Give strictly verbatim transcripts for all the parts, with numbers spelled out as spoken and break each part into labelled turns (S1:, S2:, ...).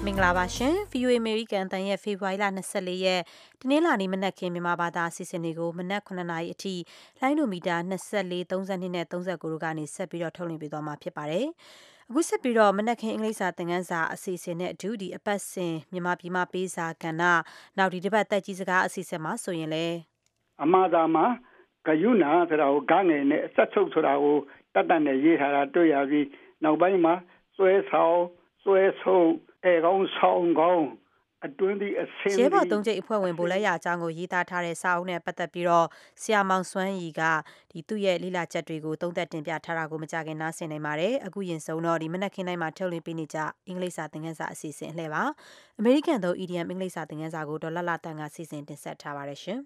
S1: မင်္ဂလာပါရှင် ဗီအိုအေ American တန်ရဲ့ဖေဖော်ဝါရီလ၂၄ရက်တနင်္လာနေ့မနက်ခင်းမြန်မာဘာသာအစီအစဉ်တွေကိုမနက်ခုနှစ်နာရီအထိလိုင်းဒိုမီတာ၂၄ ၃၂နဲ့၃၉တို့ကနေဆက်ပြီးတော့ထုတ်လွှင့်ပေးသွားမှာဖြစ်ပါတယ်။အခုဆက်ပြီးတော့မနက်ခင်းအင်္ဂလိပ်စာသင်ခန်းစာအစီအစဉ်နဲ့အတူဒီအပတ်စဉ်မြန်မာပြည်မှာပေးစာကဏ္ဍနောက်ဒီတစ်ပတ်တက်ကြီးစကားအစီအစဉ်မှာဆိုရင်လေ
S2: အမှားသာမှာဂယုဏဆိုတာကိုဂငယ်နဲ့ဆက်ချုပ်ဆိုတာကိုတတ်တတ်နဲ့ရေးထားတာတွေ့ရပြီးနောက်ပိုင်းမှာစွဲဆောင်စွဲဆုံးအဲကောင်းဆောင်ကောင်းအတွင်းဒီအစင်း
S1: ဒီဘောသုံးချိတ်အဖွဲ့ဝင်ဗိုလ်လက်ရအကြောင်းကိုရေးသားထားတဲ့စာအုပ်နဲ့ပတ်သက်ပြီးတော့ဆရာမောင်စွမ်းရီကဒီသူ့ရဲ့လိလာချက်တွေကိုသုံးသပ်တင်ပြထားတာကိုမကြခင်နားဆင်နိုင်ပါတယ်အခုရင်ဆုံးတော့ဒီမနက်ခင်းတိုင်းမှာထုတ်လွှင့်ပေးနေကြအင်္ဂလိပ်စာသင်ခန်းစာအစီအစဉ်အလှည့်ပါအမေရိကန်သော idiom အင်္ဂလိပ်စာသင်ခန်းစာကိုဒေါ်လာလာတန်ကစီစဉ်တင်ဆက်ထားပါတယ်ရှင်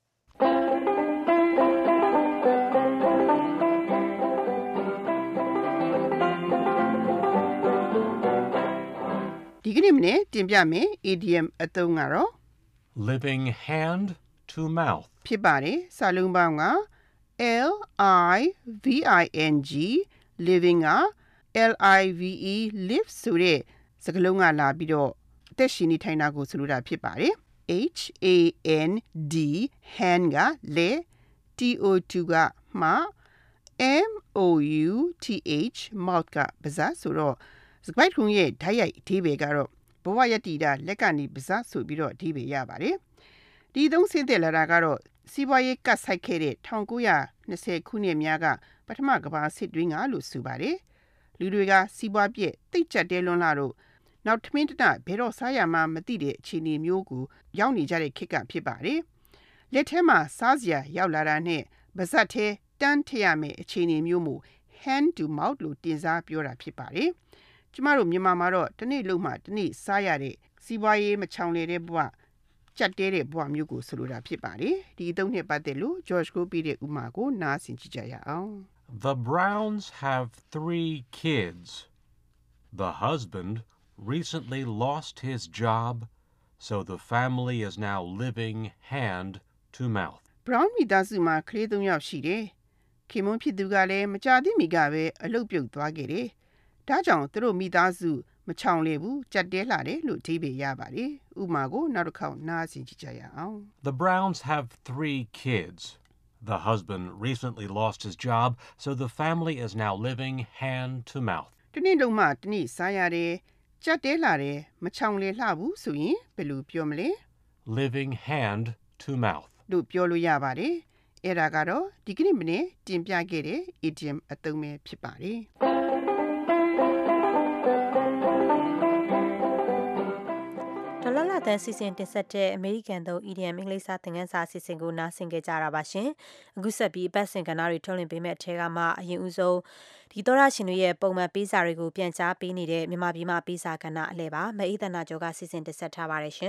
S3: ဒီကနေ့မနေ့တင်ပြမယ် idiom အသုံးကတော့
S4: living hand to mouth
S3: ဖြစ်ပါတယ်စာလုံးပေါင်းက L I V I N G living က L I V E live ဆိုတဲ့စကားလုံးကလာပြီးတော့အသက်ရှင်နေထိုင်တာကိုဆိုလိုတာဖြစ်ပါတယ် H A N D hand ကလက် T O two ကမှ M O U T H mouth ကပါးစပ်ဆိုတော့စကားထုံးရဲ့ဓာတ်ရိုက်အဓိပ္ပာယ်ကတော့ဘဝရတ္တိတာလက်ကနေပါးစပ်ဆိုပြီးတော့အဓိပ္ပာယ်ရပါတယ်ဒီသုံးဆင်းသက်လာတာကတော့စီးပွားရေးကတ်ဆိုင်ခဲ့တဲ့၁၉၂၀ခုနှစ်များကပထမကမ္ဘာစစ်တွင်းကလို့ဆိုပါတယ်လူတွေကစီးပွားပြည့်တိတ်ကြက်တဲလွန်းလာတော့နောက်ထမင်းတနဘယ်တော့စားရမှမသိတဲ့အခြေအနေမျိုးကိုရောက်နေကြတဲ့ခေတ်ကဖြစ်ပါတယ်လက်ထဲမှာစားစရာရောက်လာတာနဲ့ပါးစပ်ထဲတန်းထရမယ်အခြေအနေမျိုးမို့ hand to mouth လို့တင်စားပြောတာဖြစ်ပါတယ်ကျမတို့မြန်မာမှာတော့တနေ့လုံးမှတနေ့စားရတဲ့စီးပွားရေးမချောင်လေတဲ့ဘဝကြက်တဲတဲ့ဘဝမျိုးကိုဆိုလိုတာဖြစ်ပါတယ်ဒီအသုံးနဲ့ပတ်သက်လို့ George ကိုပြတဲ့ဥမာကိုနားဆင်ကြည့်ကြရအောင်
S4: The Browns have three kids. The husband recently lost his job, so the family is now living hand to mouth.
S3: Brown မိသားစုမှာကလေးသုံးယောက်ရှိတယ်ခင်မွန်းဖြစ်သူကလည်းမကြသေးမီကပဲအလုပ်ပြုတ်သွားခဲ့တယ်ဒါကြောင့်သူတို့မိသားစုမချောင်လေဘူးကြက်တဲလာတယ်လို့အဓိပ္ပာယ်ရပါတယ်ဥပမာကိုနောက်တစ်ခေါက်နားဆင်ကြည့်ကြရအောင်
S4: The Browns have three kids. The husband recently lost his job, so the family is now living hand to mouth.
S3: တနေ့လုံးမှတနေ့စားရတယ်ကြက်တဲလာတယ်မချောင်လေလှဘူးဆိုရင်ဘယ်လိုပြောမလဲ
S4: Living hand to mouth.
S3: လို့ပြောလို့ရပါတယ်အဲ့ဒါကတော့ဒီကနေ့မနေ့တင်ပြခဲ့တဲ့ idiom အသုံးပဲဖြစ်ပါတယ်
S1: ဒေါ်လာလာတန်စီစဉ်တင်ဆက်တဲ့အမေရိကန်သုံး idiom အင်္ဂလိပ်စာသင်ခန်းစာအစီအစဉ်ကိုနားဆင်ကြကြတာပါရှင်အခုဆက်ပြီးအပတ်စဉ်ကဏ္ဍတွေထုတ်လွှင့်ပေးမယ့်အထက်ကမှအရင်ဦးဆုံးဒီသောရရှင်တွေရဲ့ပုံမှန်ပေးစာတွေကိုပြန်ကြားပေးနေတဲ့မြန်မာပြည်မှာပေးစာကဏ္ဍအလဲပါမအေးသနာကျော်ကစီစဉ်တင်ဆက်ထားပါတယ်ရှင်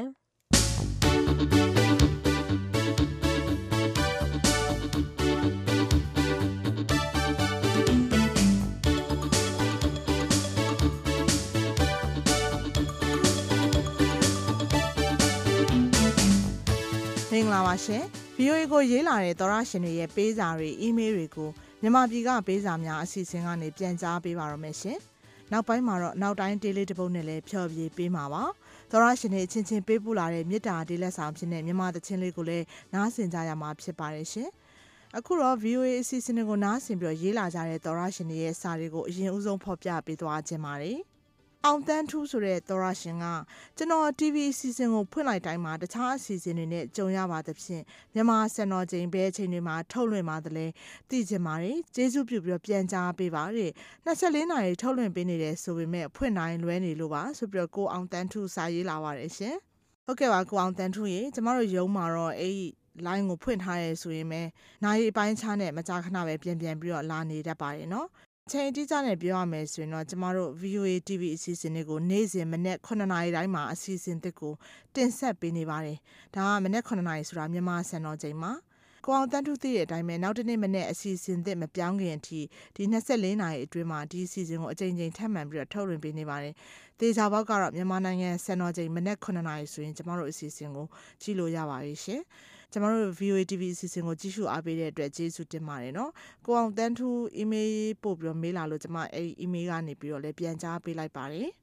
S5: မင်္ဂလာပါရှင် ဗီအိုအေ ကိုရေးလာတဲ့သောရရှင်တွေရဲ့ပေးစာတွေအီးမေးလ်တွေကိုမြန်မာပြည်ကပေးစာများအစီအစဉ်ကနေပြန်ကြားပေးပါရမယ်ရှင်နောက်ပိုင်းမှာတော့နောက်တိုင်းဒေးလေးတစ်ပုဒ်နဲ့လည်းဖြော်ပြပေးမှာပါသောရရှင်တွေအချင်းချင်းပေးပို့လာတဲ့မေတ္တာဒေးလက်ဆောင်ဖြစ်တဲ့မြန်မာသချင်းလေးကိုလည်းနားဆင်ကြရမှာဖြစ်ပါတယ်ရှင်အခုတော့ ဗီအိုအေ အစီအစဉ်တွေကိုနားဆင်ပြီးရေးလာကြတဲ့သောရရှင်တွေရဲ့စာတွေကိုအရင်ဦးဆုံးဖော်ပြပေးသွားခြင်းပါတယ်အောင်တန်းထူးဆိုတဲ့သောရရှင်ကကျွန်တော် တီဗီ အစီအစဉ်ကိုဖွင့်လိုက်တိုင်းမှာတခြားအစီအစဉ်တွေနဲ့ကြုံရပါသဖြင့်မြန်မာစံတော်ချိန်ဘဲအချိန်တွေမှာထုတ်လွှင့်ပါသလဲသိချင်ပါတယ်ကျေးဇူးပြုပြီးတော့ပြန်ကြားပေးပါတဲ့၂၄နာရီထုတ်လွှင့်ပေးနေတယ်ဆိုပေမဲ့ဖွင့်နိုင်လွဲနေလို့ပါဆိုပြီးတော့ကိုအောင်တန်းထူးစာရေးလာပါတယ်ရှင်ဟုတ်ကဲ့ပါကိုအောင်တန်းထူးရေကျမတို့ရုံးမှာတော့အဲ့ဒီ line ကိုဖွင့်ထားရဲဆိုရင်ပဲနိုင်အပိုင်းချားနဲ့မကြာခဏပဲပြန်ပြန်ပြီးတော့လာနေတတ်ပါတယ်နော်ချိန်တိကျနဲ့ပြောရမယ်ဆိုရင်တော့ကျမတို့ ဗီအိုအေ တီဗီ အစီအစဉ်တွေကိုနေ့စဉ်မနေ့ခုနှစ်နာရီတိုင်းမှာအစီအစဉ်တစ်ကိုတင်ဆက်ပေးနေပါတယ်။ဒါကမနေ့ခုနှစ်နာရီဆိုတာမြန်မာစံတော်ချိန်မှာကိုအောင်တန်းထူးသိတဲ့အတိုင်းပဲနောက်တစ်နေ့မနေ့အစီအစဉ်တစ်မပြောင်းခင်အထိဒီ၂၄နာရီအတွင်းမှာဒီအစီအစဉ်ကိုအကြိမ်ကြိမ်ထပ်မံပြီးတော့ထုတ်လွှင့်ပေးနေပါတယ်။သေချာပေါက်ကတော့မြန်မာနိုင်ငံစံတော်ချိန်မနေ့ခုနှစ်နာရီဆိုရင်ကျမတို့အစီအစဉ်ကိုကြည့်လို့ရပါပြီရှင်။ကျမတို့ ဗီအိုအေ တီဗီ အစီအစဉ်ကိုကြည့်ရှုအားပေးတဲ့အတွက်ကျေးဇူးတင်ပါတယ်နော်ကိုအောင်တန်းထူး email ပို့ပြီးတော့မေးလာလို့ကျမအဲ့ email ကနေပြီးတော့လည်းပြန်ကြားပေးလိုက်ပါတယ်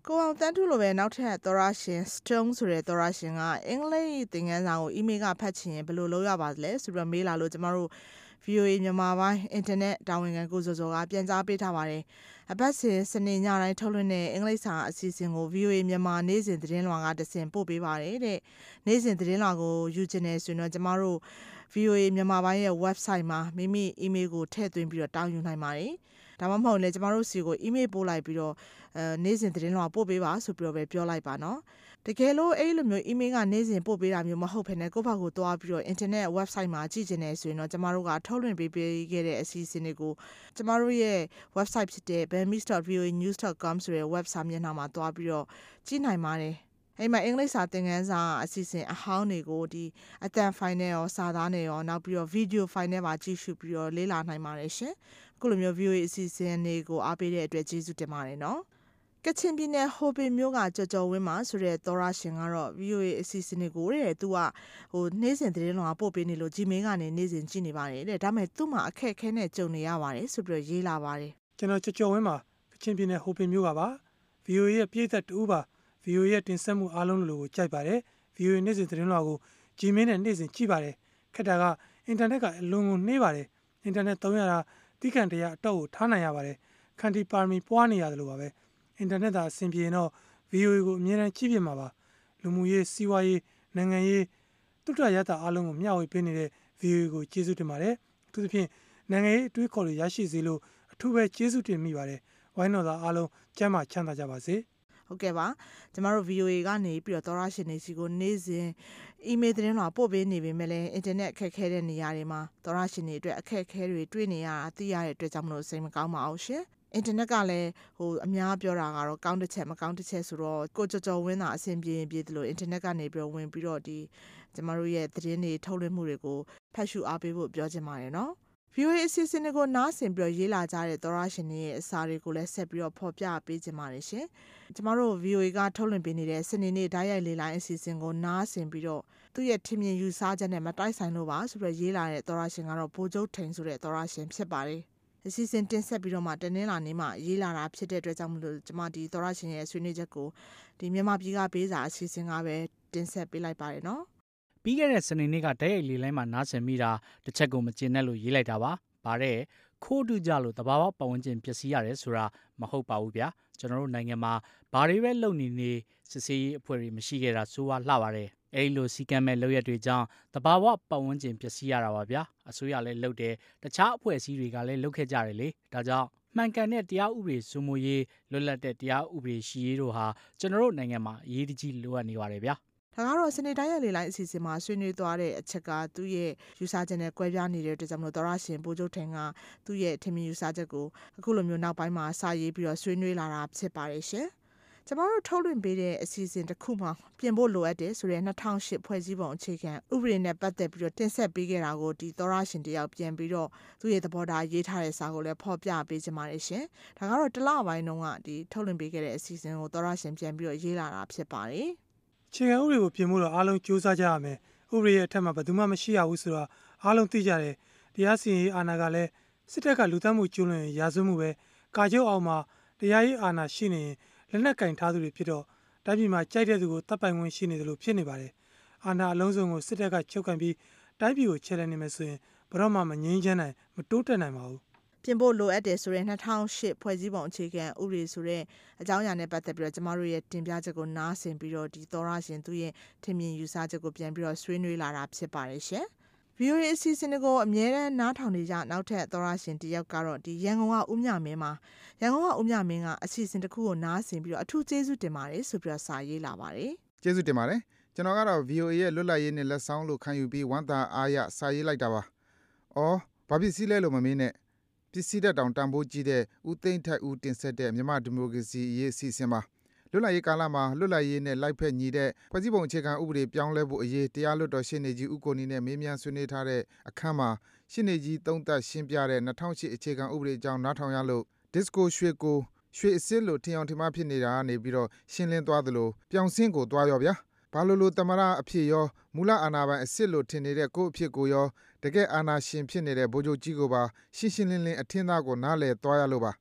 S5: ကိုအောင်တန်းထုလိုပဲနောက်ထပ်သောရရှင် Stone ဆိုတဲ့သောရရှင်ကအင်္ဂလိပ်သင်ခန်းစာကို email ကဖတ်ချင်ရင်ဘယ်လိုလုပ်ရပါလဲဆိုပြီးမေးလာလို့ကျမတို့ ဗီအိုအေ မြန်မာပိုင်းအင်တာနက်တာဝန်ခံကိုစောစောကပြန်ကြားပေးထားပါတယ်။အပတ်စဉ်စနေညတိုင်းထုတ်လွှင့်တဲ့အင်္ဂလိပ်စာအစီအစဉ်ကို ဗီအိုအေ မြန်မာနေ့စဉ်သတင်းလွှာကတဆင့်ပို့ပေးပါတယ်တဲ့။နေ့စဉ်သတင်းလွှာကိုယူချင်တယ်ဆိုရင်တော့ကျမတို့ ဗီအိုအေ မြန်မာပိုင်းရဲ့ website မှာမိမိ email ကိုထည့်သွင်းပြီးတော့တောင်းယူနိုင်ပါတယ်။ဒါမှမဟုတ်လည်းကျမတို့စီကို email ပို့လိုက်ပြီးတော့အဲနေ့စဉ်သတင်းလွှာပို့ပေးပါဆိုပြီးတော့ပဲပြောလိုက်ပါနော်။တကယ်လို့အဲ့လိုမျိုး email ကနေ့စဉ်ပို့ပေးတာမျိုးမဟုတ်ဘဲနဲ့ကိုယ့်ဘာကိုသွားပြီးတော့ internet website မှာကြည့်ချင်တယ်ဆိုရင်တော့ကျမတို့ကထုတ်လွှင့်ပေးပေးခဲ့တဲ့အစီအစဉ်တွေကိုကျမတို့ရဲ့ website ဖြစ်တဲ့ benmix dot v o a news dot com ဆိုတဲ့ website မျက်နှာမှာသွားပြီးတော့ကြည့်နိုင်ပါတယ်။အဲ့မှာအင်္ဂလိပ်စာသင်ခန်းစာအစီအစဉ်အဟောင်းတွေကိုဒီအတန် file နဲ့ရောစာသားနဲ့ရောနောက်ပြီးတော့ video file နဲ့ပါကြည့်ရှုပြီးတော့လေ့လာနိုင်ပါတယ်ရှင်။အခုလိုမျိုး ဗီအိုအေ အစီအစဉ်တွေကိုအားပေးတဲ့အတွက်ကျေးဇူးတင်ပါတယ်နော်။ကချင်ပြည်နယ်ဟိုပင်မြို့ကကြော်ကြော်ဝင်းမှာဆိုတဲ့သောရရှင်ကတော့ ဗီအိုအေ အစီအစဉ်တွေကိုတဲ့သူကဟိုနေ့စဉ်သတင်းလွှာပို့ပေးနေလို့ Gmail ကနေနေ့စဉ်ကြည့်နေပါတယ်တဲ့ဒါပေမဲ့သူ့မှာအခက်အခဲနဲ့ကြုံနေရပါတယ်ဆိုပြီးတော့ရေးလာပါတယ်
S6: ကျွန်တော်ကြော်ကြော်ဝင်းမှာကချင်ပြည်နယ်ဟိုပင်မြို့ကပါ ဗီအိုအေ ရဲ့ပြည်သက်တူပါ ဗီအိုအေ ရဲ့တင်ဆက်မှုအားလုံးလိုကိုကြိုက်ပါတယ် ဗီအိုအေ နေ့စဉ်သတင်းလွှာကို Gmail နဲ့နေ့စဉ်ကြည့်ပါတယ်ခက်တာကအင်တာနက်ကအလွန်ကိုနှေးပါတယ်အင်တာနက်သုံးရတာတိကျန်တရားအတော့ကိုထားနိုင်ရပါတယ်ခန္တီပါရမီပွားနေရတယ်လို့ပါပဲအင်တာနက်သာအဆင်ပြေရင်တော့ ဗီအိုအေ ကိုအမြဲတမ်းကြည့်ပြမှာပါလူမှုရေးစီးပွားရေးနိုင်ငံရေးတုတ္တရတာအားလုံးကိုမျှဝေပေးနေတဲ့ ဗီအိုအေ ကိုကျေးဇူးတင်ပါတယ်အထူးသဖြင့်နိုင်ငံရေးအတွေးခေါ်တွေရရှိစေလို့အထူးပဲကျေးဇူးတင်မိပါတယ်ဝိုင်းတော်သားအားလုံးကျမ်းမာချမ်းသာကြပါစေ
S5: ဟုတ်ကဲ့ပါကျမတို့ ဗီအိုအေ ကနေပြီးတော့သောရရှင်တွေစီကိုနေ့စဉ် email သတင်းလွှာပို့ပေးနေပေမဲ့လည်းအင်တာနက်အခက်အခဲတဲ့နေရာတွေမှာသောရရှင်တွေအတွက်အခက်အခဲတွေတွေ့နေရတာသိရတဲ့အတွက်ကြောင့်မလို့စိတ်မကောင်းပါဘူးရှင်အင်တာနက်ကလည်းဟိုအများပြောတာကတော့ကောင်းတစ်ချက်မကောင်းတစ်ချက်ဆိုတော့ကိုကြော်ကြော်ဝင်းတာအဆင်ပြေရင်ပြေတယ်လို့အင်တာနက်ကနေပြီးတော့ဝင်ပြီးတော့ဒီကျမတို့ရဲ့သတင်းတွေထုတ်လွှင့်မှုတွေကိုဖတ်ရှုအားပေးဖို့ပြောချင်ပါတယ်နော်ဗီအိုအေ အစီအစဉ်တွေကိုနားဆင်ပြီးတော့ရေးလာကြတဲ့သောရရှင်တွေရဲ့အစာတွေကိုလည်းဆက်ပြီးတော့ဖော်ပြပေးချင်ပါတယ်ရှင်ကျမတို့ ဗီအိုအေ ကထုတ်လွှင့်ပေးနေတဲ့စနေနေ့ဓာတ်ရိုက်လေးလိုင်းအစီအစဉ်ကိုနားဆင်ပြီးတော့သူ့ရဲ့ထင်မြင်ယူဆချက်နဲ့မတိုက်ဆိုင်လို့ပါဆိုပြီးတော့ရေးလာတဲ့သောရရှင်ကတော့ဘိုးကျုပ်ထိန်ဆိုတဲ့သောရရှင်ဖြစ်ပါတယ်အစီအစဉ်တင်ဆက်ပြီးတော့မှတနင်္လာနေ့မှရေးလာတာဖြစ်တဲ့အတွက်ကြောင့်မလို့ကျမဒီသောရရှင်ရဲ့ဆွေးနွေးချက်ကိုဒီမြန်မာပြည်ကပေးစာအစီအစဉ်ကပဲတင်ဆက်ပေးလိုက်ပါတယ်နော်
S7: ပြီးခဲ့တဲ့စနေနေ့ကတိုက်ရိုက်လေးလိုင်းမှာနားဆင်မိတာတစ်ချက်ကိုမကျင်နဲ့လို့ရေးလိုက်တာပါဗါတဲ့ခိုးတူကြလို့တဘာဝပတ်ဝန်းကျင်ပျက်စီးရတယ်ဆိုတာမဟုတ်ပါဘူးဗျာကျွန်တော်တို့နိုင်ငံမှာဘာတွေပဲလုပ်နေနေစစ်ဆေးရေးအဖွဲ့တွေမရှိခဲ့တာဆိုးဝါးလှပါတယ်အဲဒီလိုစီကံမဲ့လုပ်ရက်တွေကြောင့်တဘာဝပတ်ဝန်းကျင်ပျက်စီးရတာပါဗျာအစိုးရလည်းလုပ်တယ်တခြားအဖွဲ့အစည်းတွေကလည်းလုပ်ခဲ့ကြတယ်လေဒါကြောင့်မှန်ကန်တဲ့တရားဥပဒေစိုးမိုးရေးလွတ်လပ်တဲ့တရားဥပဒေရှိရေးတို့ဟာကျွန်တော်တို့နိုင်ငံမှာအရေးကြီးလိုအပ်နေပါတယ်ဗျာ
S5: ဒါကတော့စနေတိုင်းရက်လေးလိုက်အစီအစဉ်မှာဆွေးနွေးသွားတဲ့အချက်ကသူ့ရဲ့ယူဆချက်နဲ့ကွဲပြားနေတဲ့အတွက်ကြောင့်မလို့သောရရှင်ဘိုးကျုပ်ထင်ကသူ့ရဲ့ထင်မြင်ယူဆချက်ကိုအခုလိုမျိုးနောက်ပိုင်းမှာစာရေးပြီးတော့ဆွေးနွေးလာတာဖြစ်ပါတယ်ရှင်ကျမတို့ထုတ်လွှင့်ပေးတဲ့အစီအစဉ်တစ်ခုမှပြင်ဖို့လိုအပ်တယ်ဆိုတဲ့နှစ်ထောင်ရှစ်ဖွဲ့စည်းပုံအခြေခံဥပဒေနဲ့ပတ်သက်ပြီးတော့တင်ဆက်ပေးခဲ့တာကိုဒီသောရရှင်တယောက်ပြန်ပြီးတော့သူ့ရဲ့သဘောထားရေးထားတဲ့စာကိုလည်းဖော်ပြပေးကြပါတယ်ရှင်ဒါကတော့တလပိုင်းတုန်းကဒီထုတ်လွှင့်ပေးခဲ့တဲ့အစီအစဉ်ကိုသောရရှင်ပြန်ပြီးတော့ရေးလာတာဖြစ်ပါတယ်
S6: အခြေခံဥပဒေကိုပြင်ဖို့တော့အားလုံးကြိုးစားကြရမယ်ဥပဒေရဲ့အထက်မှာဘယ်သူမှမရှိရဘူးဆိုတာအားလုံးသိကြတယ်တရားစီရင်ရေးအာဏာကလည်းစစ်တပ်ကလူသတ်မှုကျူးလွန်ရင်ရာဇဝတ်မှုပဲကာချုပ်အောင်မှာတရားရေးအာဏာရှိနေရင်လက်နက်ကင်ထားသူတွေဖြစ်တော့တိုင်းပြည်မှာကြိုက်တဲ့သူကိုတပ်ပိုင်ခွင့်ရှိနေတယ်လို့ဖြစ်နေပါတယ်အာဏာအလုံးစုံကိုစစ်တပ်ကချုပ်ကန်ပြီးတိုင်းပြည်ကိုချဲ့လဲနေမယ်ဆိုရင်ဘယ်တော့မှမငြင်းချမ်းနိုင်မတိုးတက်နိုင်ပါဘူး
S5: ပြင်ဖို့လိုအပ်တယ်ဆိုတဲ့နှစ်ထောင်ရှစ်ဖွဲ့စည်းပုံအခြေခံဥပဒေဆိုတဲ့အကြောင်းအရာနဲ့ပတ်သက်ပြီးတော့ကျမတို့ရဲ့တင်ပြချက်ကိုနားဆင်ပြီးတော့ဒီသောရရှင်သူ့ရဲ့ထင်မြင်ယူဆချက်ကိုပြန်ပြီးတော့ဆွေးနွေးလာတာဖြစ်ပါတယ်ရှင်။ ဗီအိုအေ အစီအစဉ်ကိုအမြဲတမ်းနားထောင်နေကြနောက်ထပ်သောရရှင်တယောက်ကတော့ဒီရန်ကုန်ကဦးမြမင်းမှာရန်ကုန်ကဦးမြမင်းကအစီအစဉ်တစ်ခုကိုနားဆင်ပြီးတော့အထူးကျေးဇူးတင်ပါတယ်ဆိုပြီးတော့စာရေးလာပါတယ်
S8: ။ကျေးဇူးတင်ပါတယ်။ကျွန်တော်ကတော့ ဗီအိုအေ ရဲ့လွတ်လပ်ရေးနဲ့လက်ဆောင်လို့ခံယူပြီးဝမ်းသာအားရစာရေးလိုက်တာပါ။အော်ဘာဖြစ်စီလဲလို့မမင်းနဲ့ပစ္စည်းတက်တောင်တန်ဖိုးကြီးတဲ့ဦးသိန်းထိုက်ဦးတင်ဆက်တဲ့မြန်မာဒီမိုကရေစီရေးအစီအစဉ်ပါ။လွတ်လပ်ရေးကာလမှာလွတ်လပ်ရေးနဲ့လိုက်ဖက်ညီတဲ့ဖွဲ့စည်းပုံအခြေခံဥပဒေပြောင်းလဲဖို့အရေးတရားလွတ်တော်ရှင်းနေကြီးဦးကိုနီနဲ့မေးမြန်းဆွေးနွေးထားတဲ့အခမ်းမှာရှင်းနေကြီးသုံးသပ်ရှင်းပြတဲ့၂၀၀၈အခြေခံဥပဒေအကြောင်းနားထောင်ရလို့ Disco ရွှေကိုရွှေအစစ်လို့ထင်အောင်ထင်မှားဖြစ်နေတာကနေပြီးတော့ရှင်းလင်းသွားသလိုပြောင်စင်းကိုသွားရောဗျာဘာလို့လို့တမရအဖြစ်ရောမူလအာဏာပိုင်အစစ်လို့ထင်နေတဲ့ကိုယ့်အဖြစ်ကိုရောတကယ်အာဏာရှင်ဖြစ်နေတဲ့ဗိုလ်ချုပ်ကြီးကိုပါရှင်းရှင်းလင်းလင်းအထင်သားကိုနားလည်သွားရလို့ပါ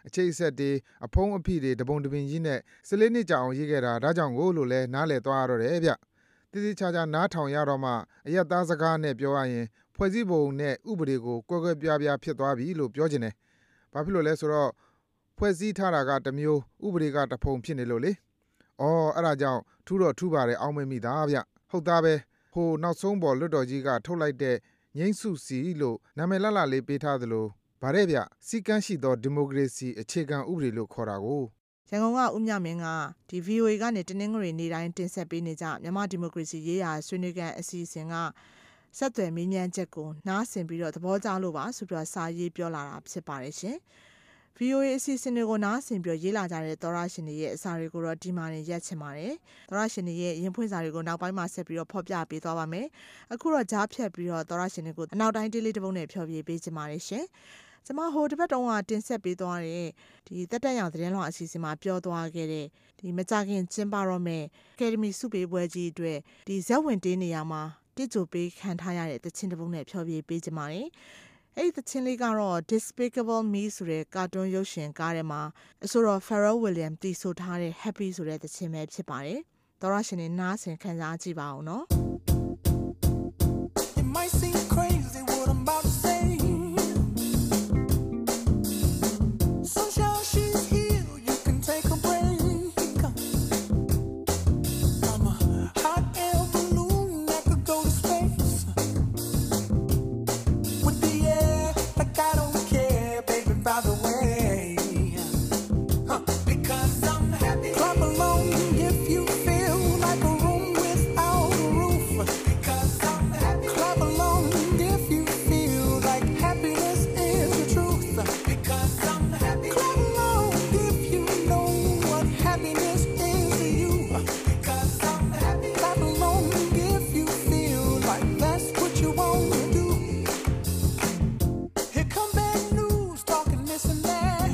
S8: အချိတ်အဆက်တွေအဖုံးအဖိတွေတပုံတပင်ကြီးနဲ့ဆယ်လေးနှစ်ကြာအောင်ရေးခဲ့တာဒါကြောင့်ကိုလို့လဲနားလည်သွားရတော့တယ်ဗျတိတိကျကျနားထောင်ရတော့မှအယက်သားစကားနဲ့ပြောရရင်ဖွဲ့စည်းပုံနဲ့ဥပဒေကိုကွဲကွဲပြားပြားဖြစ်သွားပြီလို့ပြောချင်တယ်ဘာဖြစ်လို့လဲဆိုတော့ဖွဲ့စည်းထားတာကတစ်မျိုးဥပဒေကတစ်ဖုံဖြစ်နေလို့လေအော်အဲ့ဒါကြောင့်ထူးတော့ထူးပါတယ်အောင်းမမိတာဗျဟုတ်သားပဲဟိုနောက်ဆုံးပေါ်လွတ်တော်ကြီးကထုတ်လိုက်တဲ့ငိမ့်စုစီလို့နာမည်လှလှလေးပေးထားသလိုဗါတဲ့ဗျစီကန်းရှိသောဒီမိုကရေစီအခြေခံဥပဒေလို့ခေါ်တာကို
S5: ရန်ကုန်ကဦးမြမင်းကဒီ ဗီအိုအေ ကနေတင်းနှင်းငွေနေတိုင်းတင်ဆက်ပေးနေကြမြန်မာဒီမိုကရေစီရေးရာဆွေးနွေးကန်အစီအစဉ်ကဆက်သွယ်မေးမြန်းချက်ကိုနားဆင်ပြီးတော့သဘောကျလို့ပါဆိုပြီးစာရေးပြောလာတာဖြစ်ပါတယ်ရှင်ဗီအိုအေ အစီအစဉ်တွေကိုနားဆင်ပြီးရေးလာကြတဲ့သောရရှင်တွေရဲ့အစာတွေကိုတော့ဒီမှာနေရက်ချင်ပါတယ်သောရရှင်တွေရဲ့ရင်ဖွင့်စာတွေကိုနောက်ပိုင်းမှာဆက်ပြီးတော့ဖော်ပြပေးသွားပါမယ်အခုတော့ကြားဖြတ်ပြီးတော့သောရရှင်တွေကိုအနောက်တိုင်းတေးလေးတစ်ပုဒ်နဲ့ဖြောပြပေးချင်ပါတယ်ရှင်ကျမဟိုတစ်ပတ်တုန်းကတင်ဆက်ပေးသွားတဲ့ဒီတက်တက်ရောင်သတင်းလွှာအစီအစဉ်မှာပြောသွားခဲ့တဲ့ဒီမကြခင်ကျင်းပတော့မဲ့ Academy စုပေးပွဲကြီးအတွက်ဒီဇက်ဝင်တေးနေရာမှာတိကျပေးခံထားရတဲ့တခြင်းတစ်ပုဒ်နဲ့ဖြောပြပေးချင်ပါတယ်အဲ့ဒီသချင်းလေးကတော့ Despicable Me ဆိုတဲ့ကာတွန်းရုပ်ရှင်ကားထဲမှာအဆိုတော် Pharrell Williams တီးဆိုထားတဲ့ Happy ဆိုတဲ့သချင်းပဲဖြစ်ပါတယ်။သောရရှင်တွေနားဆင်ခံစားကြည့်ပါအောင်နော်။ It might seem crazy what I'm about to say. Sunshine she's here, you can take a break. I'm a hot air balloon that could go to space. With the air, like I don't care, baby, by the way. Huh. Because I'm happy. Clap along if you feel like a room without a roof. Because I'm happy. Clap along if you feel like happiness is the truth. Because I'm happy. Clap along if you know what happiness is to you. Because I'm happy. Clap along if you feel like that's what you want to do. Here come bad news, talking this and that.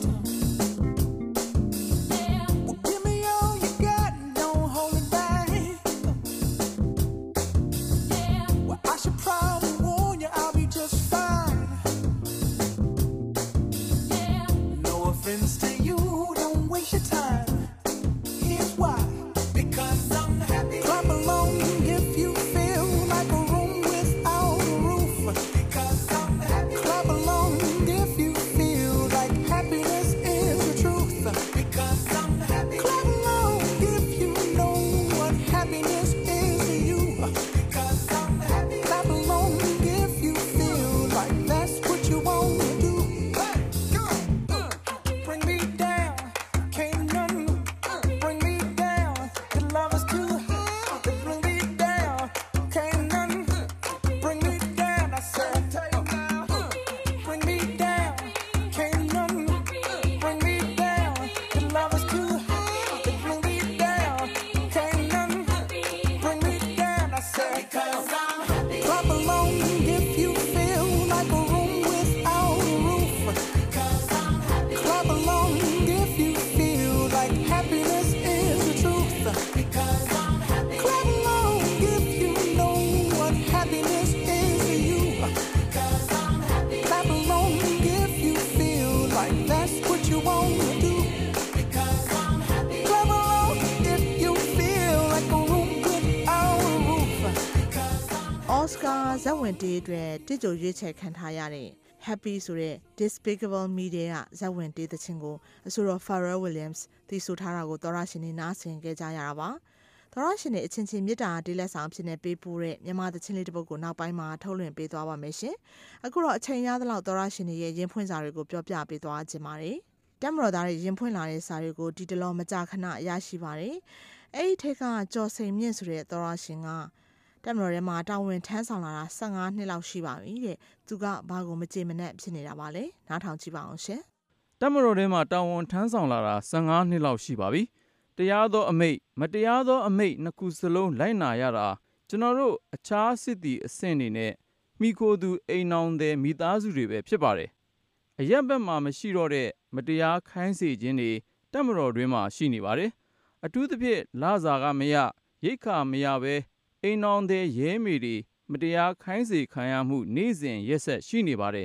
S5: Well, give me all you got and don't hold it back. Well, I should probably warn you, I'll be just fine. No offense to you, don't waste your time. Here's why. Because I'm happy. Clap along if you feel like a room without a roof. Because I'm happy. Clap along if you feel like happiness is the truth. Because I'm happy. Clap along if you know what happiness is to you. Because I'm happy. Clap along if you feel like that's what you want to do. Hey, go. Bring me down, can't none bring me down. Your love is too high. Bring me down, can't none bring me down. I said, bring me down, can't none bring me down. Your love is too high. Bring me down, can't none bring me down. I said, because I'm happy. Clap along if you feel like a room without a roof. Because I'm happy. Clap along if you feel like happiness is the truth. Because I'm happy. Clap along if you know what happiness is to you. Because I'm happy. Clap along if you feel like that's what you want to do. Because I'm happy. Clap along if you feel like a room without a roof. Because I'm Oscar ဇက်ဝင်တေးအတွက်တိကျရွေးချယ်ခံထားရတဲ့ Happy ဆိုတဲ့ Despicable Me တဲ့ကဇက်ဝင်တေးသချင်းကိုအဆိုတော် Pharrell Williams တီးဆိုထားတာကိုသောရရှင်တွေနားဆင်ကြကြရတာပါသောရရှင်တွေအချင်းချင်းမြတ်တာတေးလက်ဆောင်ဖြစ်နေပေးပို့တဲ့မြန်မာသချင်းလေးတစ်ပုဒ်ကိုနောက်ပိုင်းမှာထုတ်လွှင့်ပေးသွားပါမယ်ရှင်အခုတော့အချိန်ရသလောက်သောရရှင်တွေရဲ့ရင်ဖွင့်စာတွေကိုပြောပြပေးသွားခြင်းပါတယ်တက်မတော်သားတွေရင်ဖွင့်လာတဲ့စာတွေကိုဒီတလောမကြခဏရရှိပါတယ်အဲ့ဒီထက်ကကြော်စိန်မြင့်ဆိုတဲ့သောရရှင်ကတက်မတော်ထဲမှာတာဝန်ထမ်းဆောင်လာတာ၁၅နှစ်လောက်ရှိပါပြီတဲ့သူကဘာကိုမကြေမနက်ဖြစ်နေတာပါလဲနားထောင်ကြည့်ပါအောင်ရှင်
S9: တပ်မတော်ထဲမှာတာဝန်ထမ်းဆောင်လာတာ၁၅နှစ်လောက်ရှိပါပြီတရားသောအမိတ်မတရားသောအမိတ်နှစ်ခုစလုံးလိုက်နာရတာကျွန်တော်တို့အခြားစစ်တီအဆင့်တွေနဲ့မိခိုသူအိမ်အောင်တဲ့မိသားစုတွေပဲဖြစ်ပါတယ်အရက်ဘက်မှာမရှိတော့တဲ့မတရားခိုင်းစေခြင်းတွေတပ်မတော်တွင်မှာရှိနေပါတယ်အထူးသဖြင့်လစာကမရရိတ်ခါမရပဲအိမ်အောင်တဲ့ရဲမေတွေမတရားခိုင်းစေခံရမှုနေ့စဉ်ရက်ဆက်ရှိနေပါတယ်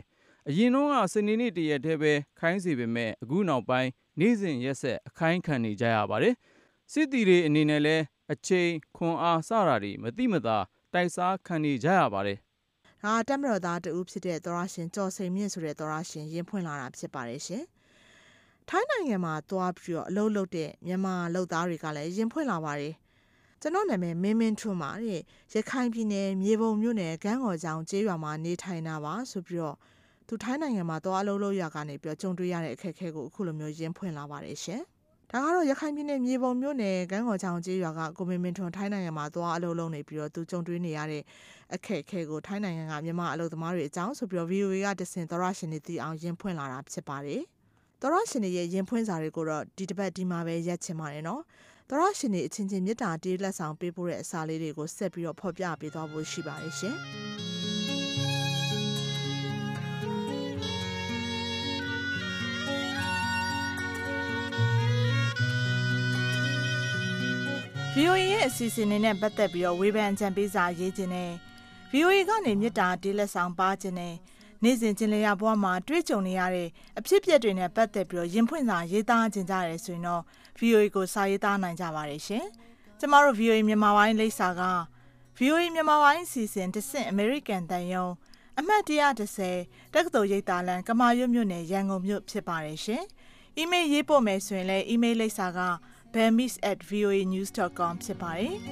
S9: အရင်တော့ကစနေနေ့တရက်တည်းပဲခိုင်းစီပေမဲ့အခုနောက်ပိုင်းနေ့စဉ်ရက်ဆက်အခိုင်းခံနေကြရပါတယ်စစ်တီတွေအနေနဲ့လည်းအချိန်ခွန်အားစတာတွေမတိမသာတိုက်စားခံနေကြရပါတယ်
S5: ဒါတက်မတော်သားတူဖြစ်တဲ့သောရရှင်ကျော်စိန်မြင့်ဆိုတဲ့သောရရှင်ရင်းဖွင့်လာတာဖြစ်ပါတယ်ရှင်ထိုင်းနိုင်ငံမှာသွားပြီးတော့အလုပ်လုပ်တဲ့မြန်မာလုပ်သားတွေကလည်းရင်ဖွင့်လာပါတယ်ကျွန်တော်နာမည်မင်းမင်းထွန်းပါတဲ့ရခိုင်ပြည်နယ်မြေပုံမြို့နယ်ကမ်းကော်ကျောင်းကျေးရွာမှာနေထိုင်တာပါဆိုပြီးတော့သူထိုင်းနိုင်ငံမှာသွားအလုပ်လုပ်ရကနေပြီးတော့ကြုံတွေ့ရတဲ့အခက်အခဲကိုအခုလိုမျိုးရင်ဖွင့်လာပါတယ်ရှင်ဒါကတော့ရခိုင်ပြည်နယ်မြေပုံမြို့နယ်ကမ်းကော်ကျောင်းကျေးရွာကကိုမင်းမင်းထွန်းထိုင်းနိုင်ငံမှာသွားအလုပ်လုပ်နေပြီးတော့သူကြုံတွေ့နေရတဲ့အခက်အခဲကိုထိုင်းနိုင်ငံကမြန်မာအလုပ်သမားတွေအကြောင်းဆိုပြီးတော့ ဗီအိုအေ ကတဆင့်သောရရှင်တွေသိအောင်ရင်ဖွင့်လာတာဖြစ်ပါတယ်သောရရှင်တွေရဲ့ရင်ဖွင့်စာတွေကိုတော့ဒီတစ်ပတ်ဒီမှာပဲရက်ချင်ပါတယ်နော်သောရရှင်တွေအချင်းချင်းမေတ္တာတေးလက်ဆောင်ပေးဖို့တဲ့အစာလေးတွေကိုဆက်ပြီးတော့ဖော်ပြပေးသွားဖို့ရှိပါတယ်ရှင်ဗီအိုအေရဲ့အစီအစဉ်တွေနဲ့ပတ်သက်ပြီးတော့ဝေဖန်ကြံပေးစာရေးခြင်းနဲ့ ဗီအိုအေ ကနေမေတ္တာတေးလက်ဆောင်ပါခြင်းနဲ့နေ့စဉ်ကျင်လည်ရဘဝမှာတွေ့ကြုံနေရတဲ့အဖြစ်အပျက်တွေနဲ့ပတ်သက်ပြီးတော့ရင်ဖွင့်စာရေးသားခြင်းကြရဲဆိုရင်တော့ ဗီအိုအေ ကိုစာရေးသားနိုင်ကြပါတယ်ရှင်။ကျမတို့ ဗီအိုအေ မြန်မာပိုင်းလိပ်စာက ဗီအိုအေ မြန်မာပိုင်းအစီအစဉ်တစ်ဆင့်အမေရိကန်တန်ယုံအမှတ်one thirtyတက္ကသိုလ်ရိပ်သာလမ်းကမာရွတ်မြို့နယ်ရန်ကုန်မြို့ဖြစ်ပါတယ်ရှင်။အီးမေးလ်ရေးပို့မယ်ဆိုရင်လည်းအီးမေးလ်လိပ်စာက bemis at v o a news dot com ဖြစ်ပါတယ်။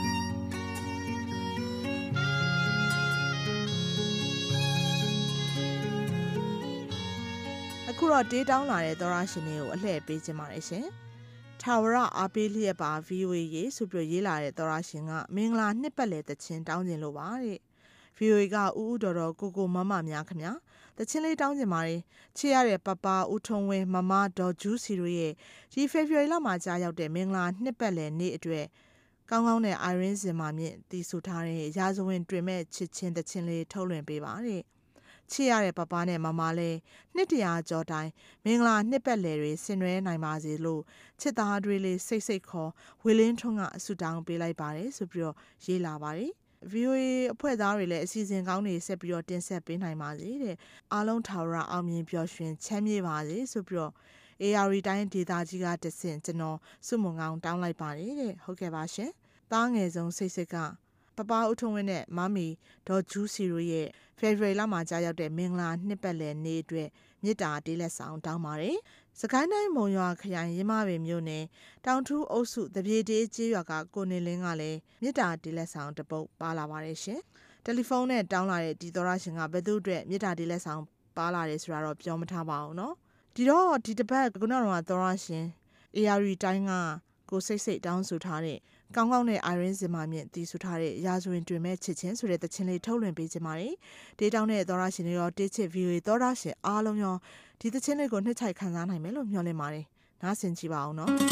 S5: အခုတော့ဒေးတောင်းလာတဲ့သောရရှင်တွေကိုအလှည့်ပေးခြင်းပါတယ်ရှင်။ထာဝရအားပေးလျက်ပါ ဗီအိုအေ ရေးဆိုပြီးရေးလာတဲ့သောရရှင်ကမင်္ဂလာနှစ်ပတ်လည်တခြင်းတောင်းခြင်းလို့ပါတဲ့။ ဗီအိုအေ ကဥဥတော်တော်ကိုကိုမမများခင်ဗျာ။တခြင်းလေးတောင်းခြင်းပါတယ်။ချစ်ရတဲ့ပပဦးထုံးဝင်းမမဒေါ်ဂျူးစီတို့ရဲ့ဒီဖေဖော်ဝါရီလမှာကြာရောက်တဲ့မင်္ဂလာနှစ်ပတ်လည်နေ့အတွက်ကောင်းကောင်းနဲ့ Irene စင်မာမြင့်တည်ဆူထားတဲ့ရာဇဝင်တွင်မဲ့ချစ်ချင်းတခြင်းလေးထုတ်လွှင့်ပေးပါတဲ့။ချစ်ရတဲ့ပပနဲ့မမလေးနှစ်တရာကျော်တိုင်မင်္ဂလာနှစ်ပတ်လည်တွေဆင်နွှဲနိုင်ပါစေလို့ချစ်သားတွေလေးစိတ်စိတ်ခေါ်ဝေလင်းထွန်းကအဆုတောင်းပေးလိုက်ပါတယ်ဆိုပြီးတော့ရေးလာပါတယ်။ ဗီအိုအေ အဖွဲ့သားတွေလည်းအစီအစဉ်ကောင်းတွေဆက်ပြီးတော့တင်ဆက်ပေးနိုင်ပါစေတဲ့။အားလုံးထာဝရအောင်မြင်ပျော်ရွှင်ချမ်းမြေ့ပါစေဆိုပြီးတော့ အေးအာရီ တိုင်းဒေသကြီးကတဆင့်ကျွန်တော်စုမုံကောင်းတောင်းလိုက်ပါတယ်တဲ့။ဟုတ်ကဲ့ပါရှင်။သားငယ်ဆုံးစိတ်စိတ်ကပပဦးထုံးဝင်းနဲ့မမီဒေါ်ဂျူးစီတို့ရဲ့ဖေဖော်ဝါရီလမှာကြာရောက်တဲ့မင်္ဂလာနှစ်ပတ်လည်နေ့အတွက်မေတ္တာတေးလက်ဆောင်တောင်းပါတယ်။စကိုင်းတိုင်းမုံရွာခရိုင်ရမပင်မြို့နယ်တောင်ထူးအုပ်စုတပြေတေးကျေးရွာကကိုနေလင်းကလည်းမေတ္တာတေးလက်ဆောင်တစ်ပုဒ်ပါလာပါတယ်ရှင်။တယ်လီဖုန်းနဲ့တောင်းလာတဲ့ဒီသောရရှင်ကဘယ်သူအတွက်မေတ္တာတေးလက်ဆောင်ပါလာတယ်ဆိုတာတော့ပြောမထားပါဘူးနော်။ဒီတော့ဒီတစ်ပတ်ခုနကသောရရှင်အေအာရီတိုင်းကကိုစိတ်စိတ်တောင်းဆိုထားတဲ့ကောင်းကောင်းနဲ့ Irene စင်မာမြင့်တည်ဆူထားတဲ့ရာဇဝင်တွင်မဲ့ချစ်ချင်းဆိုတဲ့တခြင်းလေးထုတ်လွှင့်ပေးခြင်းပါတယ်။ဒေးတောင်းတဲ့သောရရှင်တွေရောတေးချစ် ဗီအိုအေ သောရရှင်အားလုံးရောဒီတခြင်းလေးကိုနှစ်ချိုက်ခံစားနိုင်မယ်လို့မျှော်လင့်ပါတယ်။နားဆင်ကြည့်ပါအောင်နော်။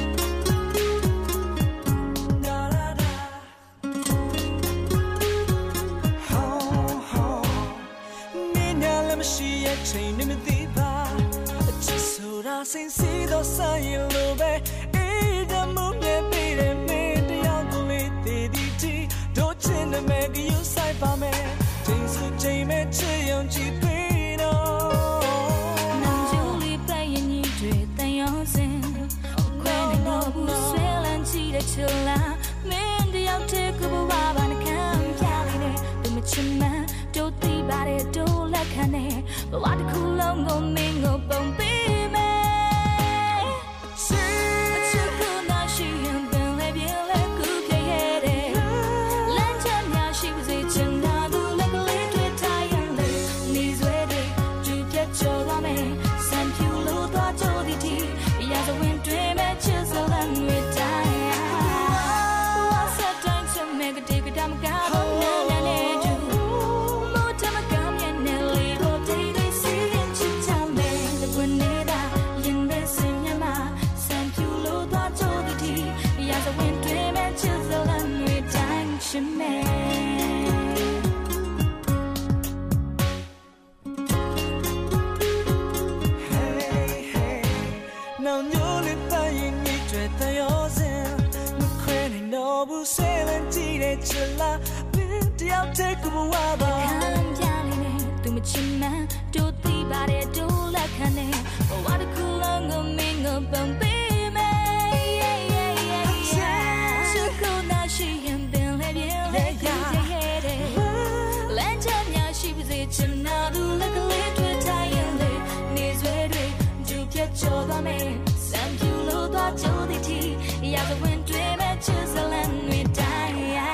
S10: ရှိရဲ့ချိန်နဲ့မသိပါအချစ်ဆိုတာစင်စီတော့ဆိုင်လို့ပဲအေးတမှုနဲ့ပြီးတယ်မင်းတယောက်ကိုလေးတည်တည်တီတို့ချင်တဲ့မဲ့ကယူဆိုင်ပါမယ်ချိန်စုချိန်မဲ့ချစ်ယုံကြည်ပြီးတော့နောင်ကျူလေးပဲရင်ကြီးတွေတန်ရောစင်ခွဲနေတော့ဘူးဆွဲလန်းချီတဲ့ချလာမင်းတယောက်တည်းကိုဘာဘာနဲ့ခံပြလေးနဲ့သူမချင်မှန်းတို့တီးပါတယ်တို့လက်ခံနေဘဝတစ်ခုလုံးကိုမင်းကိုပုံပေးမယ်ရှိအချစ်ကိုနာရှိရင်ပင်လေပြလေကူပြရဲ့တဲ့လမ်းချမ်းများရှိပါစေချင်တာသူလက်ကလေးတွေ့ထားရင်လေနေစွဲတွေကြည့်ပြကြော်ရမယ်စံဖြူလို့သွားကြသည်တီရာဇဝင်တွင်မဲ့ချစ်စလမ်းတွေတိုင်းဝါစတိုင်းချမဲကတိကတမကတော့နာနေတူချစ်လာဘယ်တယောက်တည်းကိုဝါပါခံပြလေးနဲ့သူမ
S11: chima do the body do like honey what a cool long ming up and be me yeah yeah yeah so cool now she and been let you let you let ya she was it china do like a little tiny knees ready do get your me some you low that you the tea yeah the wind dream at Jerusalem we die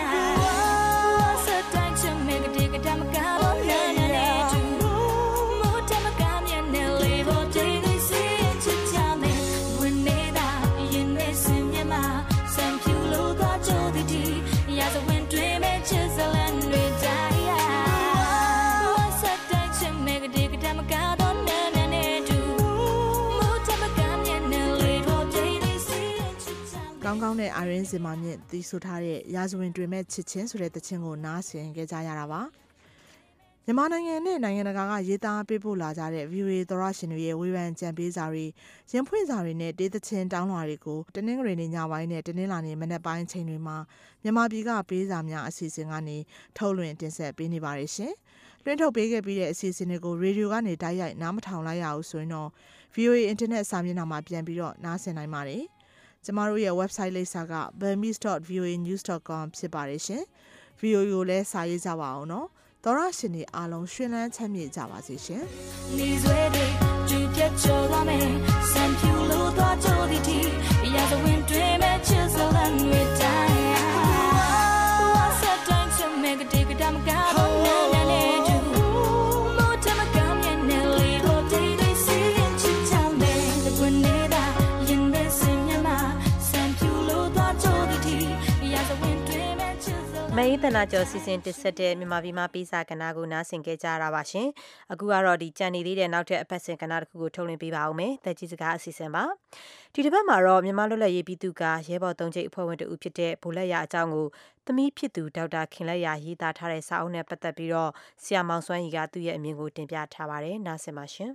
S5: ကောင်းကောင်းနဲ့အာရင်းစင်မာမြင့်တီးဆိုထားတဲ့ရာဇဝင်တွေမဲ့ချစ်ချင်းဆိုတဲ့တခြင်းကိုနားဆင်ကြကြရတာပါမြန်မာနိုင်ငံနဲ့နိုင်ငံတကာကရေးသားပေးပို့လာကြတဲ့ ဗီအိုအေ သောရရှင်တွေရဲ့ဝေဖန်ကြံပေးစာတွေရင်ဖွင့်စာတွေနဲ့တေးသချင်းတောင်းလွှာတွေကိုတနင်္ဂနွေနေ့ညပိုင်းနဲ့တနင်္လာနေ့မနက်ပိုင်းချိန်တွေမှာမြန်မာပြည်ကပေးစာများအစီအစဉ်ကနေထုတ်လွှင့်တင်ဆက်ပေးနေပါတယ်ရှင်လွှင့်ထုတ်ပေးခဲ့ပြီးတဲ့အစီအစဉ်တွေကိုရေဒီယိုကနေတိုက်ရိုက်နားမထောင်လိုက်ရအောင်ဆိုရင်တော့ ဗီအိုအေ Internet စာမျက်နှာမှာပြန်ပြီးတော့နားဆင်နိုင်ပါတယ်ကျမတို့ရဲ့ website လိပ်စာက burmese dot v o a news dot com ဖြစ်ပါတယ်ရှင် ဗီအိုအေ ကိုလည်းစာရေးကြပါအောင်နော်သောရရှင်တွေအားလုံးရှင်လန်းချမ်းမြေ့ကြပါစေရှင်
S11: These way they do get your me some you low that you the tea yeah the wind dream at Jerusalem we die what's that time to make a dig down go na na do more time come in nearly go day they see and you tell me the grenada in this in your mind some you low that you the tea yeah the wind dream at Jerusalem
S1: မေတနာကျော်စီစဉ်တစ်ဆက်တဲ့မြန်မာပြည်မှာပေးစာကဏ္ဍကိုနားဆင်ကြကြရပါရှင်အခုကတော့ဒီကြံနေသေးတဲ့နောက်ထပ်အပတ်စဉ်ကဏ္ဍတစ်ခုကိုထုတ်လွှင့်ပေးပါဦးမယ်တက်ကြီးစကားအစီအစဉ်ပါဒီတစ်ပတ်မှာတော့မြန်မာလွတ်လပ်ရေးပြည်သူ့ကရဲဘော်သုံးချိတ်အဖွဲ့ဝင်တူဖြစ်တဲ့ဗိုလ်လက်ရအကြောင်းကိုသမီးဖြစ်သူဒေါက်တာခင်လက်ရရေးသားထားတဲ့စာအုပ်နဲ့ပတ်သက်ပြီးတော့ဆရာမောင်စွမ်းရီကသူ့ရဲ့အမြင်ကိုတင်ပြထားပါတယ်နားဆင်ပါရှင်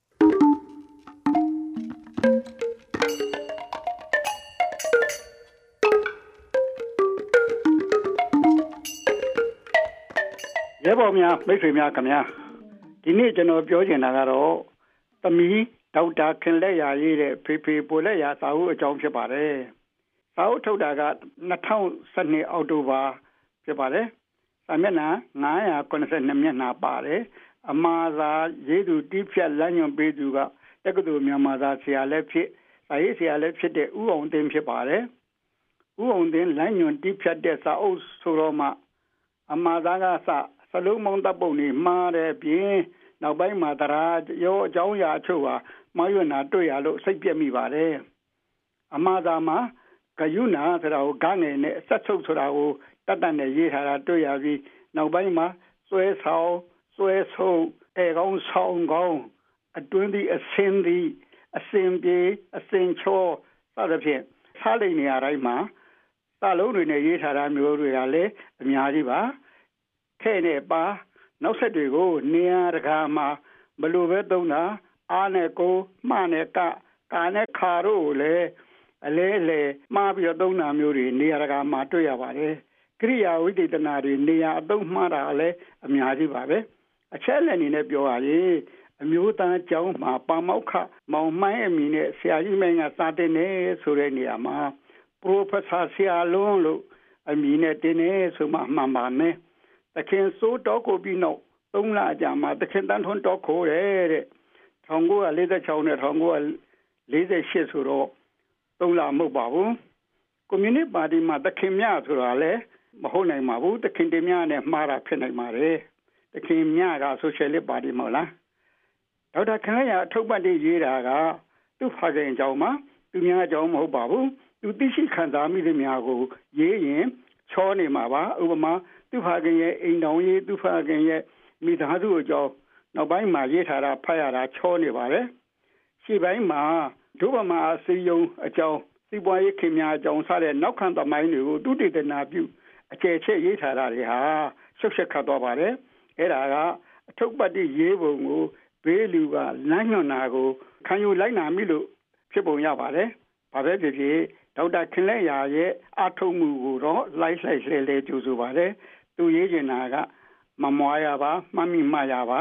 S2: ရဲဘော်များမိတ်ဆွေများခင်ဗျာဒီနေ့ကျွန်တော်ပြောချင်တာကတော့သမီးဒေါက်တာခင်လက်ရာရေးတဲ့ဖေဖေပိုလက်ရာစာအုပ်အကြောင်းဖြစ်ပါတယ်စာအုပ်ထုတ်တာက၂၀၁၂အောက်တိုဘာဖြစ်ပါတယ်စာမျက်နှာ၅၉၂မျက်နှာပါတယ်အမှားစာရေးသူတိဖြတ်လမ်းညွှန်ပေးသူကတက္ကသိုလ်မြန်မာစာဆရာလည်းဖြစ်စာရေးဆရာလည်းဖြစ်တဲ့ဦးအောင်သိန်းဖြစ်ပါတယ်ဦးအောင်သိန်းလမ်းညွှန်တိဖြတ်တဲ့စာအုပ်ဆိုတော့မှအမှားစာကစစလုံးမောင်းတပ်ပုံနေမှားတဲ့ပြင်နောက်ပိုင်းမှာတရားရောအကြောင်းအရာအချို့ဟာမှားရွံ့တာတွေ့ရလို့စိတ်ပြက်မိပါတယ်အမှားသားမှာဂယုဏဆိုတာကိုဂငယ်နဲ့ဆက်ဆုပ်ဆိုတာကိုတတ်တတ်နဲ့ရေးထားတာတွေ့ရပြီးနောက်ပိုင်းမှာစွဲဆောင်စွဲဆုပ်အဲကောင်းဆောင်ကောင်းအတွင်းသည့်အစင်းသည့်အစင်ပြေအစင်ချောစသဖြင့်စားလိမ့်နေရတိုင်းမှာစာလုံးတွေနဲ့ရေးထားတာမျိုးတွေကလည်းအများကြီးပါထဲ့နဲ့ပါနောက်ဆက်တွေကိုနေရာတကာမှာဘလို့ပဲသုံးတာအားနဲ့ကိုမှားနဲ့ကကာနဲ့ခါတို့ကိုလည်းအလဲလဲမှားပြီးတော့သုံးတာမျိုးတွေနေရာတကာမှာတွေ့ရပါတယ်ကရိယာဝိသေသနာတွေနေရာအသုံးမှားတာလည်းအများကြီးပါပဲအချက်လက်အနေနဲ့ပြောရရင်အမျိုးသားကျောင်းမှာပါမောက္ခမောင်မိုင်းအမည်နဲ့ဆရာကြီးမိုင်းကစာတင်နေဆိုတဲ့နေရာမှာ Professor ဆရာလွန်းလို့အမည်နဲ့တင်နေဆိုမှမှန်ပါမယ်တခင်စိုးတော့ကိုပြီးနောက်သုံးလကြာမှတခင်တန်းထွန်းတော့ခိုးတယ်တဲ့၁၉၄၆နဲ့၁၉၄၈ဆိုတော့သုံးလမဟုတ်ပါဘူးကွန်မြူနစ်ပါတီမှာတခင်မြဆိုတာလည်းမဟုတ်နိုင်ပါဘူးတခင်တင်မြနဲ့မှားတာဖြစ်နိုင်ပါတယ်တခင်မြကဆိုရှယ်လစ်ပါတီမဟုတ်လားဒေါက်တာခင်ရအထုပ်ပတ်တွေရေးတာကသူ့ဖခင်အကြောင်းမှာသူများအကြောင်းမဟုတ်ပါဘူးသူသိရှိခံစားမိတဲ့များကိုရေးရင်ချောနေမှာပါဥပမာသူဖခင်ရဲ့အိမ်တော်ရေးသူဖခင်ရဲ့မိသားစုအကြောင်းနောက်ပိုင်းမှာရေးထားတာဖတ်ရတာချောနေပါတယ်ရှေ့ပိုင်းမှာဒုဗမာအစည်းအရုံးအကြောင်းစီးပွားရေးခင်များအကြောင်းစတဲ့နောက်ခံသမိုင်းတွေကိုသူတည်တနာပြုအကျယ်ချဲ့ရေးထားတာတွေဟာရှုပ်ရှက်ခတ်သွားပါတယ်အဲ့ဒါကအထုပ်ပတ်တိရေးပုံကိုဘေးလူကလမ်းညွှန်တာကိုခံယူလိုက်နာမိလို့ဖြစ်ပုံရပါတယ်ဘာပဲဖြစ်ဖြစ်ဒေါက်တာခင်လက်ရာရဲ့အထုံးမှုကိုတော့လိုက်လိုက်လဲလဲကြိုးဆိုပါတယ်သူရေးချင်တာကမမွားရပါမှတ်မိမှရပါ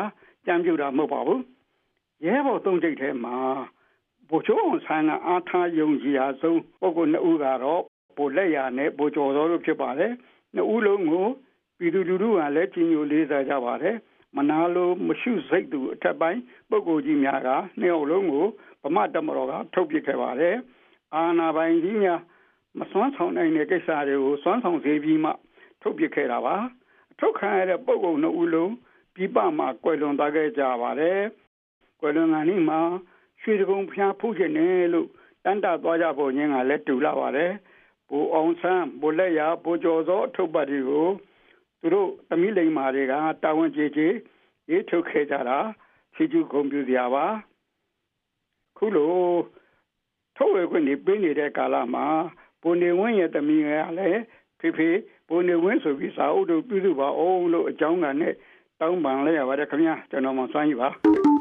S2: ကြံပြူတာမဟုတ်ပါဘူးရဲဘော်သုံးစိတ်ထဲမှာဗိုလ်ချုပ်အောင်ဆန်းကအားထားယုံကြည်ရာဆုံးပုဂ္ဂိုလ်နှစ်ဦးကတော့ဗိုလ်လက်ရနဲ့ဗိုလ်ကျော်စောတို့ဖြစ်ပါတယ်နှစ်ဦးလုံးကိုပြည်သူလူထုကလည်းကြီးညိုလေးစားကြပါတယ်မနာလိုမရှိစိတ်သူအထက်ပိုင်းပုဂ္ဂိုလ်ကြီးများကနှစ်ယောက်လုံးကိုဗမာတမတော်ကထုတ်ပစ်ခဲ့ပါတယ်အာဏာပိုင်ကြီးများမစွမ်းဆောင်နိုင်တဲ့ကိစ္စတွေကိုစွမ်းဆောင်စေပြီးမှထုတ်ပစ်ခဲ့တာပါအထုတ်ခံရတဲ့ပုဂ္ဂိုလ်နှစ်ဦးလုံးပြည်ပမှာကွယ်လွန်သွားခဲ့ကြပါတယ်ကွယ်လွန်ကနေမှရွှေတကုံဖျားဖူးခြင်းနဲ့လို့တန်တာသွားကြဖို့ညင်ကလည်းတူလာပါတယ်ဘိုးအောင်ဆန်းဘိုးလက်ရဘိုးကျော်စောထုတ်ပတ်တွေကိုသူတို့သမီးလိမ္မာတွေကတာဝန်ကျေကျေရေးထုတ်ခဲ့ကြတာချီးကျူးဂုဏ်ပြုစရာပါခုလိုထုတ်ဝေခွင့်ပေးနေတဲ့ကာလမှာဘိုးနေဝင်းရဲ့သမီးကလည်းဖေဖေဘိုးနေဝင်းဆိုပြီးစာအုပ်တို့ပြုစုပါအောင်လို့အကြောင်းကနဲ့တောင်းပန်လိုက်ရပါတယ်ခင်ဗျာကျွန်တော်မှစွမ်းယူပါ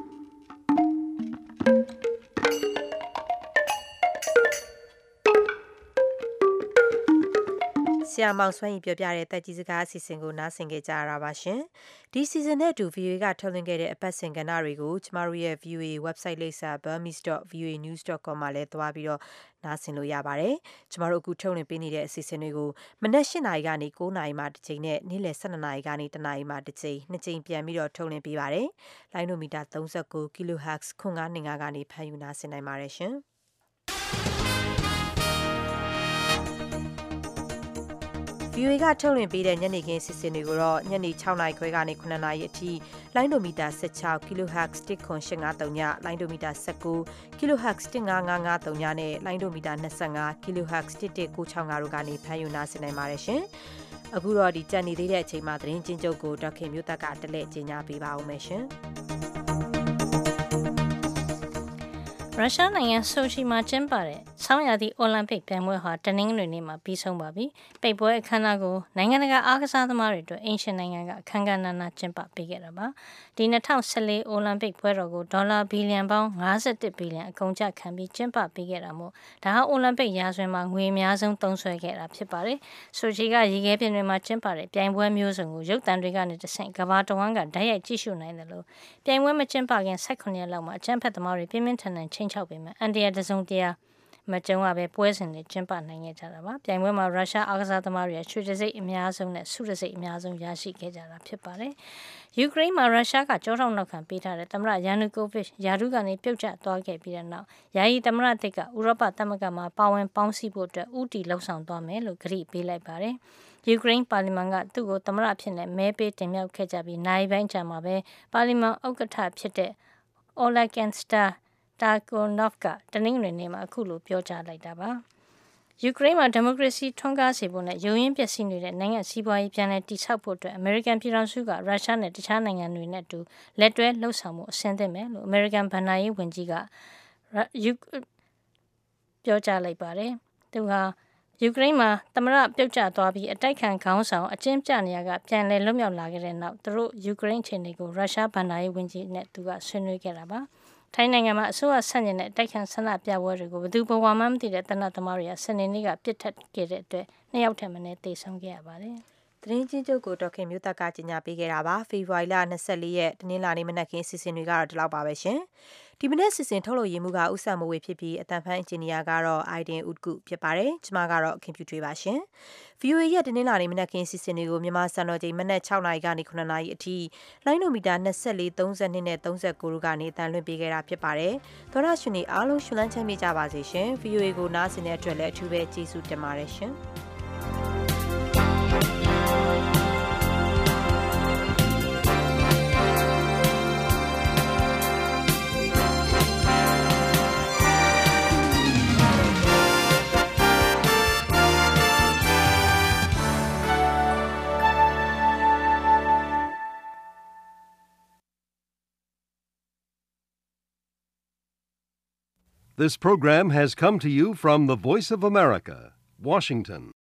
S1: ဆရာမောင်စွမ်းရင်ပြောပြတဲ့တက်ကြီးစကားအစီအစဉ်ကိုနားဆင်ကြကြရတာပါရှင်ဒီစီဇန်နဲ့အတူ ဗီအိုအေ ကထုတ်လွှင့်ခဲ့တဲ့အပတ်စဉ်ကဏ္ဍတွေကိုကျမတို့ရဲ့ ဗီအိုအေ website လိပ်စာ burmese dot v o a news dot com မှာလည်းသွားပြီးတော့နားဆင်လို့ရပါတယ်ကျမတို့အခုထုတ်လွှင့်ပေးနေတဲ့အစီအစဉ်တွေကိုမနက်၈နာရီကနေ၉နာရီမှတစ်ချိန်နဲ့နေ့လယ်၁၂နာရီကနေတစ်နာရီမှတစ်ချိန်နှစ်ချိန်ပြန်ပြီးတော့ထုတ်လွှင့်ပေးပါတယ်လိုင်းနိုမီတာ၃၉ kilohertz ခွန်ငါးနှင်ငါးကနေဖမ်းယူနားဆင်နိုင်ပါတယ်ရှင်ဗီအိုအေ ကထုတ်လွှင့်ပေးတဲ့ညနေခင်းစီစဉ်တွေကိုတော့ညနေ၆နာရီခွဲကနေ၇နာရီအထိလိုင်းဒိုမီတာ၁၆ kilohertz တစ်ခွန်၈၅၃ညလိုင်းဒိုမီတာ၁၉ kilohertz တစ်၅၅၅၃ညနဲ့လိုင်းဒိုမီတာ၂၅ kilohertz တစ်၁၉၆၅တို့ကနေဖမ်းယူနားဆင်နိုင်ပါတယ်ရှင်။အခုတော့ဒီကြံနေသေးတဲ့အချိန်မှာသတင်းချင်းချုပ်ကိုဒေါက်ခင်မျိုးသက်ကတလဲ့ကြီးညာပေးပါဦးမယ်ရှင်။
S12: ရုရှားနိုင်ငံဆိုချီမှာကျင်းပတဲ့ဆောင်းရာသီအိုလံပစ်ပြိုင်ပွဲဟာတနင်္ဂနွေနေ့မှာပြီးဆုံးပါပြီ။ပိတ်ပွဲအခမ်းအနားကိုနိုင်ငံတကာအားကစားသမားတွေအတွက်အင်ရှင်နိုင်ငံကအခမ်းအနားနာကျင်းပပေးခဲ့တာပါ။ဒီ၂၀၁၄အိုလံပစ်ပွဲတော်ကိုဒေါ်လာဘီလီယံပေါင်း၅၁ဘီလီယံအကုန်အကျခံပြီးကျင်းပပေးခဲ့တာမို့ဒါဟာအိုလံပစ်ရာဇဝင်မှာငွေအများဆုံးသုံးစွဲခဲ့တာဖြစ်ပါတယ်။ဆိုချီကရေခဲပြင်တွေမှာကျင်းပတဲ့ပြိုင်ပွဲမျိုးစုံကိုရုပ်သံတွေကနေတဆင့်ကမ္ဘာတဝန်းကဓာတ်ရိုက်ကြည့်ရှုနိုင်တယ်လို့ပြိုင်ပွဲမကျင်းပခင်၁၈ရက်လောက်မှာအကြမ်းဖက်သမားတွေပြင်းပြင်းထန်ထန်ချိန်ချောက်ပေးမယ်အန်တရာတစုံတရာမကြုံရပဲပွဲစဉ်တွေကျင်းပနိုင်ခဲ့ကြတာပါပြိုင်ပွဲမှာရုရှားအားကစားသမားတွေရွှေတံဆိပ်အများဆုံးနဲ့ဆုတံဆိပ်အများဆုံးရရှိခဲ့ကြတာဖြစ်ပါတယ်ယူကရိန်းမှာရုရှားကကြောထောက်နောက်ခံပေးထားတဲ့သမ္မတယာနူကိုဗစ်ယာဒုကနေပြုတ်ကျသွားခဲ့ပြီးတဲ့နောက်ယာယီသမ္မတတစ်ကဥရောပသမဂ္ဂမှာပါဝင်ပေါင်းစည်းဖို့အတွက်ဥတီလှုံ့ဆော်သွားမယ်လို့ကတိပေးလိုက်ပါတယ်ယူကရိန်းပါလီမန်ကသူ့ကိုသမ္မတအဖြစ်နဲ့မဲပေးတင်မြှောက်ခဲ့ကြပြီးနိုင်ပိုင်းကြာမှာပဲပါလီမန်ဥက္ကဋ္ဌဖြစ်တဲ့ Oleksandr Tarkonov ကတနင်္ဂနွေနေ့မှာအခုလိုပြောကြားလိုက်တာပါယူကရိန်းမှာဒီမိုကရေစီထွန်းကားစေဖို့နဲ့ရုန်းရင်းပျက်စီးနေတဲ့နိုင်ငံစီးပွားရေးပြန်လည်တည်ဆောက်ဖို့အတွက်အမေရိကန်ပြည်ထောင်စုကရုရှားနဲ့တခြားနိုင်ငံတွေနဲ့အတူလက်တွဲလှုပ်ဆောင်မှုအဆင်သင့်မယ်လို့အမေရိကန်ဗဏ္ဍာရေးဝန်ကြီးကပြောကြားလိုက်ပါတယ်သူဟာယူကရိန်းမှာသမ္မတပြုတ်ကျသွားပြီးအတိုက်ခံခေါင်းဆောင်အကျဉ်းကျနေရကပြန်လည်လွတ်မြောက်လာခဲ့တဲ့နောက်သူတို့ယူကရိန်းအခြေအနေကိုရုရှားဗဏ္ဍာရေးဝန်ကြီးနဲ့သူကဆွေးနွေးခဲ့တာပါထိုင်းနိုင်ငံမှာအစိုးရဆန့်ကျင်တဲ့တိုက်ခိုက်ဆန္ဒပြပွဲတွေကိုဘယ်သူဘဝမှမသိတဲ့တနတ်သမားတွေကစနေနေ့ကပြစ်ထတ်ခဲ့တဲ့အတွက်နှစ်ယောက်ထက်မနည်းသေဆုံးခဲ့ရပါတယ်
S1: ။သတင်းချင်းချုပ်ကိုဒေါက်ခင်မျိုးသက်ကကြီးညာပေးခဲ့တာပါ။ဖေဖော်ဝါရီလ၂၄ရက်တနင်္လာနေ့မနက်ခင်းစီစဉ်တွေကတော့ဒီလောက်ပါပဲရှင်။ဒီမနေ့စီစဉ်ထုတ်လို့ရမှုကဥစ္စာမဝေဖြစ်ပြီးအတန်ဖန်အင်ဂျင်နီယာကတော့အိုင်ဒင်ဥဒ်ကုဖြစ်ပါတယ်။ကျွန်မကတော့ခင်ဖြူထွေးပါရှင်။ ဗီအိုအေ ရဲ့တနင်္လာနေ့မနက်ခင်းစီစဉ်တွေကိုမြန်မာစံတော်ချိန်မနက်၆နာရီကနေ၇နာရီအထိလိုင်းနိုမီတာ၂၄ ၃၂နဲ့၃၉တို့ကနေတန်လွှင့်ပေးခဲ့တာဖြစ်ပါတယ်။သောရရှင်တွေအားလုံးရှင်လန်းချမ်းမြေ့ကြပါစေရှင်။ ဗီအိုအေ ကိုနားဆင်တဲ့အတွက်လည်းအထူးပဲကျေးဇူးတင်ပါတယ်ရှင်။
S13: This program has come to you from the Voice of America, Washington.